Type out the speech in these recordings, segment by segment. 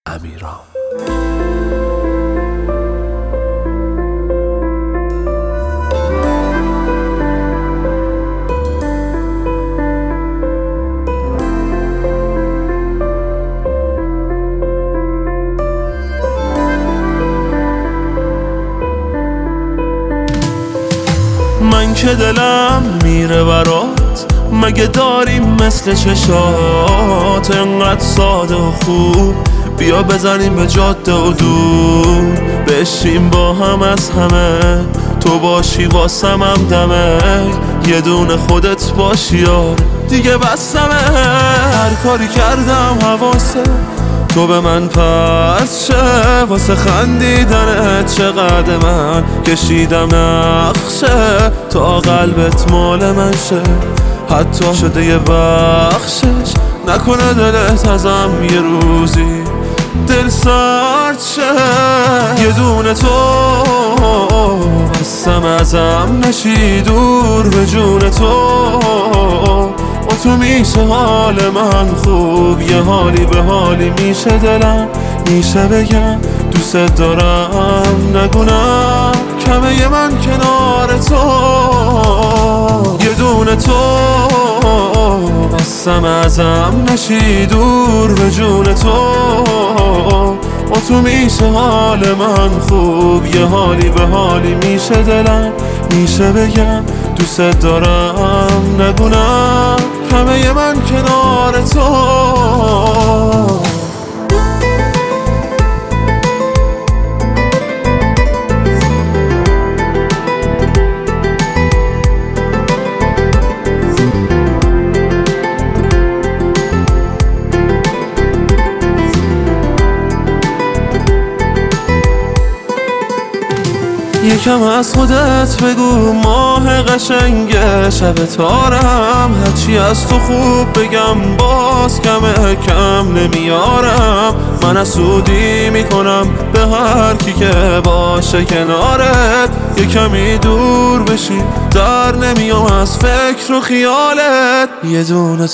امیرام. من که دلم میره برات، مگه داریم مثل چشات انقدر ساده و خوب؟ بیا بزنیم به جاده و دور، بشیم با هم از همه، تو باشی واسم هم دمه، یه دونه خودت باشی یار دیگه بسمه. هر کاری کردم حواسه تو به من پس شه، واسه خندیدنت چقدر من کشیدم نقشه، تا قلبت مال من شه، حتی شده یه بخشش، نکنه دلت ازم یه روزی دل سرد شه. یه دونه تو بستم ازم نشی دور، به جون تو با تو میشه حال من خوب، یه حالی به حالی میشه دلم، میشه بگم دوست دارم، نگونم کمه من کنار تو. یه دونه تو بستم ازم نشی دور، به جون تو با تو میشه حال من خوب، یه حالی به حالی میشه دلم، میشه بگم دوست دارم، نگونم کمه من کنار تو. یکم از خودت بگو ماه قشنگ شب تارم، هرچی از تو خوب بگم باز کم نمیارم، من حسودی میکنم به هر کی که باشه کنارت، یه کمی دور بشی در نمیام از فکر و خیالت. یه دونه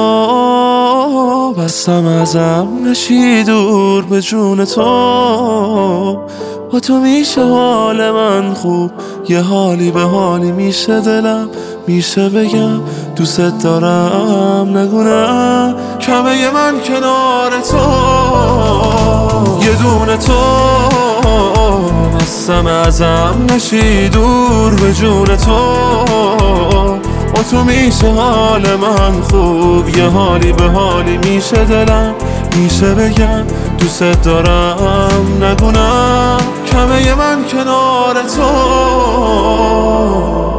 تو بستم ازم نشی دور، به جون تو با تو میشه حال من خوب، یه حالی به حالی میشه دلم، میشه بگم دوست دارم، نگونم کمه من کنار تو. یه دونه تو بستم ازم نشی دور، به جون تو با تو میشه حال من خوب، یه حالی به حالی میشه دلم، میشه بگم دوست دارم، نگونم کمه من کنار تو.